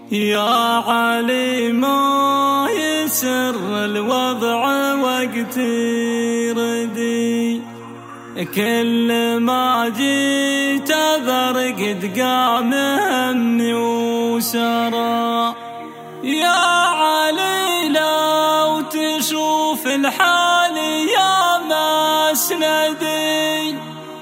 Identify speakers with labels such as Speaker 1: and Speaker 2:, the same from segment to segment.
Speaker 1: يا علي ما يسر الوضع وقت يردي، كل ما جيت برقد قام همي وسرى. يا علي لو تشوف الحال يا مسندي،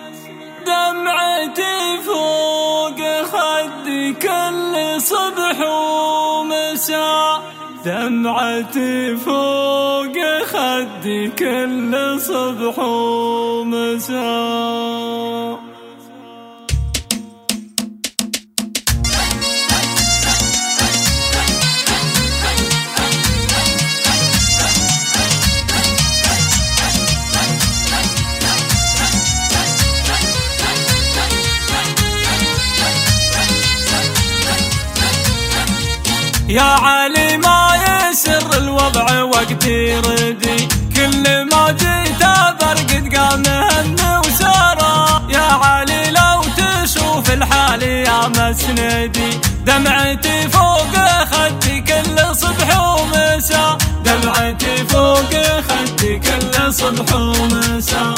Speaker 1: دمعتي فوق خدي كل صبح ومساء، دمعتي فوق خدي كل صبح ومساء. يا علي ما يسر الوضع وقت يردي، كل ما جيت برقد قام همي وسرى. يا علي لو تشوف الحال يا مسندي، دمعتي فوق خدي كل صبح ومساء، دمعتي فوق خدي كل صبح ومساء.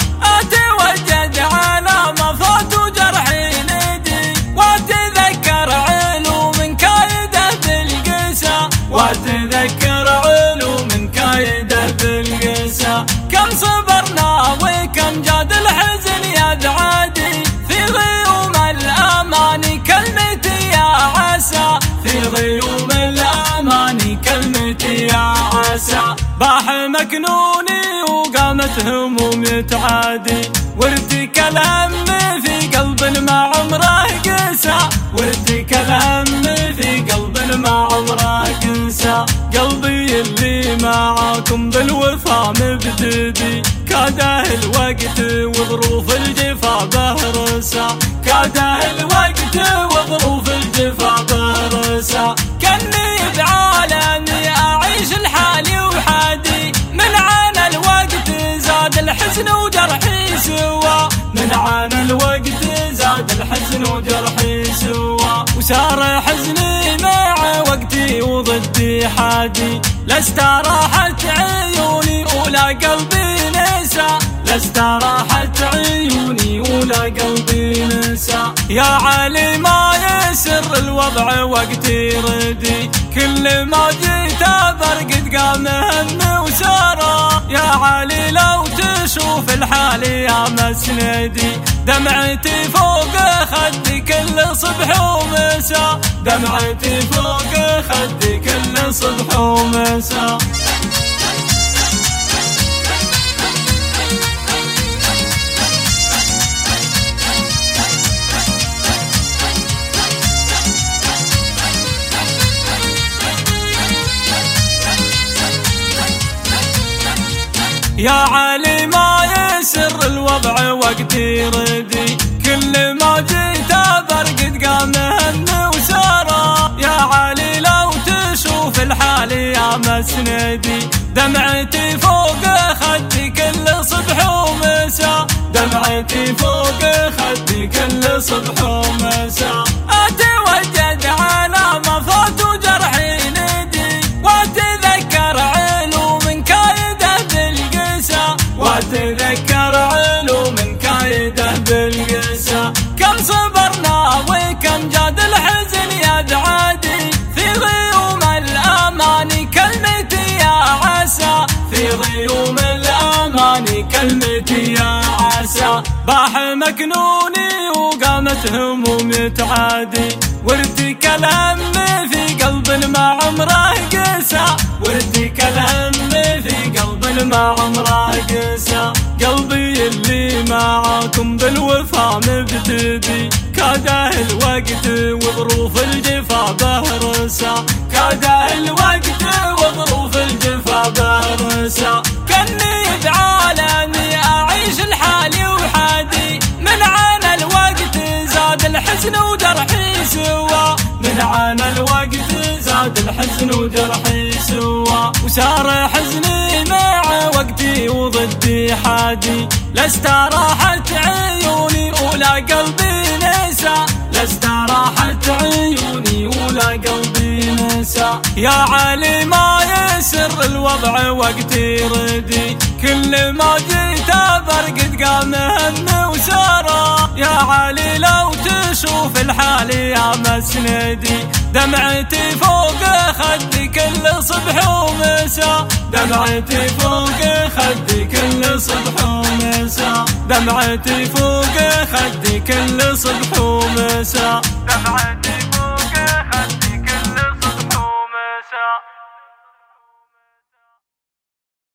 Speaker 1: اتوجد على ما فات وجرحي ندي، واتذكر علوم كايده بالقسا، واتذكر علوم كايده بالقسا. كم صبرنا وكم جاد الحزن يدعدي، في غيوم الاماني كلمتي يا عسى، في غيوم الاماني كلمتي يا عسى. باح مكنوني وقامت همومي تعادي، وارتك الهم في قلب ما عمره قسى، وارتك الهم في قلب ما عمره قسى. قلبي اللي معاكم بالوفا مبتدي، كاده الوقت وظروف الجفا بهرسا، كاده الوقت وظروف الجفا بهرسا. كني بعالمي اعيش الحالي وحدي، من عانى الوقت زاد الحزن وجرحي سوا، من عانى الوقت زاد الحزن وجرحي سوا. وسار حزني مع وقتي وضدي حادي، لست راحت عيوني ولا قلبي نسى، لست راحت عيوني ولا قلبي نسى. يا علي ما يسر الوضع وقت يردي، كل ما جيت برقد قام همي وسرى. يا علي لو تشوف الحال يا مسندي، دمعتي فوق خدي كل صبح ومساء، دمعتي فوق خدي كل صبح ومساء. يا علي ما يسر الوضع وقت يردي، كل ما جيت برقد قام همي وسرى. يا علي لو تشوف الحال يا مسندي، دمعتي فوق خدي كل صبح ومساء، دمعتي فوق خدي كل صبح ومساء. اتوجد على ما فات وجرحي ندي، واتذكر علوم كايده بالقسا، واتذكر علوم كايده بالقسا. كم صبرنا وكم جاد الحزن يدعدي، في غيوم الاماني كلمتي يا عسى، في غيوم الاماني كلمتي يا عسى. باح مكنوني وقامت همومي تعادي، وارتك الهم في قلب ما عمره قسى، وارتك الهم في قلب ما عمره قسى. قلبي اللي معاكم بالوفا مبتدي، كاده الوقت وظروف الجفا بهرسا، كاده الوقت وظروف الجفا بهرسا. كني بعالمي اعيش الحالي وحدي، من عانى الوقت زاد الحزن وجرحي سوا، من عانى الوقت زاد الحزن وجرحي سوا. وسار حزني مع وقتي وضدي حادي، لست راحت عيوني ولا قلبي نسى، لست راحت عيوني ولا قلبي نسى. يا علي ما يسر الوضع وقت يردي، كل ما جيت برقد قام همي وسارة. يا علي لو تشوف الحال يا مسندي، دمعتي فوق خدي كل صبح ومساء، دمعتي فوق خدي كل صبح ومساء، دمعتي فوق خدي كل صبح ومساء.